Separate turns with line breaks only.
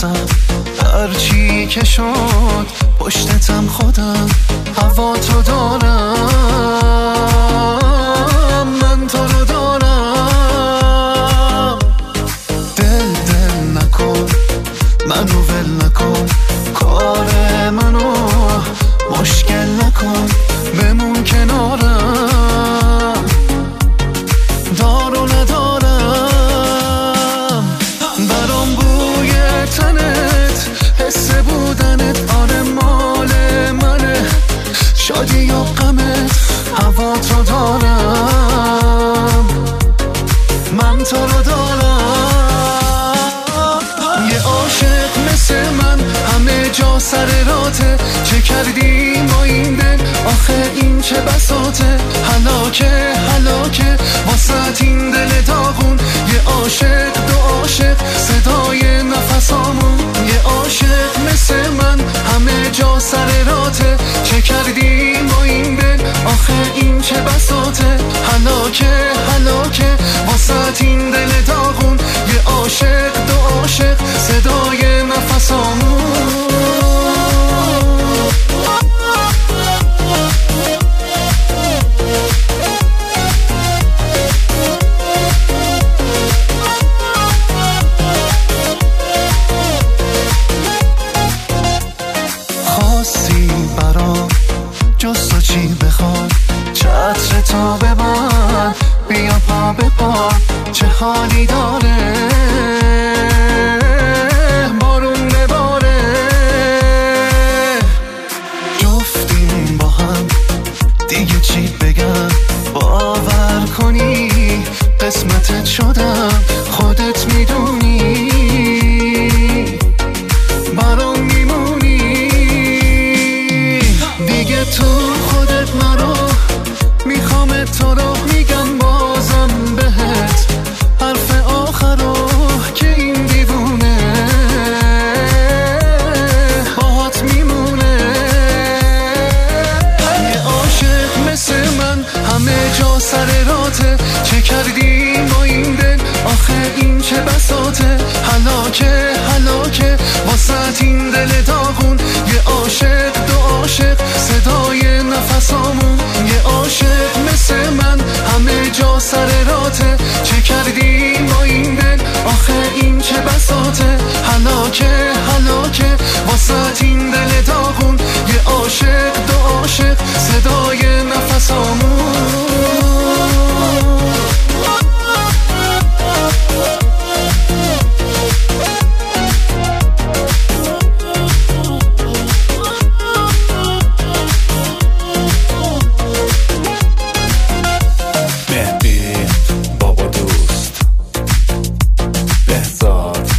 واسم، هرچی که شد پشتتم خودم، هوا تو دارم، من تو رو دارم. دل نکن، منو ول نکن، کار منو مشکل نکن، بمون کنارم، دار و ندارم. برام بوی تنت، حس بودنت، آره مال منه، شادی و غمت، هوا تو دارم، من تو رو دارم. یه عاشق مثل من همه جا سر راته، چه کردی ما این دل، آخه این چه بساطه، هلاکه واسه این دل داغون. یه عاشق دو عاشق صدای نفسامون، یه عاشق مثل من همه جا سر راته، چه کردی ما این دل، آخه این چه بساطه، هلاکه واسه این دل داغون. یه عاشق دو عاشق صدای نفسامون. خواستی برام جز تو چی بخوام، چتر تا به من بیا پا به پا، چه حالی داره بارون بباره. جفتیم با هم دیگه چی بگم، باور کنی قسمتت شدم، خودت میدونی برام میمونی دیگه. تو خودت مرو میخوام تو رو، میگم بازم بهت حرف آخرو که این دیوونه باهات میمونه. یه عاشق مثل من همه جا سر راته، چه کردی ما این دل، آخه این چه بساطه، هلاکه واسه این دل داغون. یه عاشق دو عاشق صدای نفسامون، یه عاشق مثل من همه جا سر راته، چه کردی ما این دل، آخه این چه بساطه، هلاکه واسه این دل داغون. یه عاشق دو عاشق صدای نفسامون.
بابا دوست بهزاد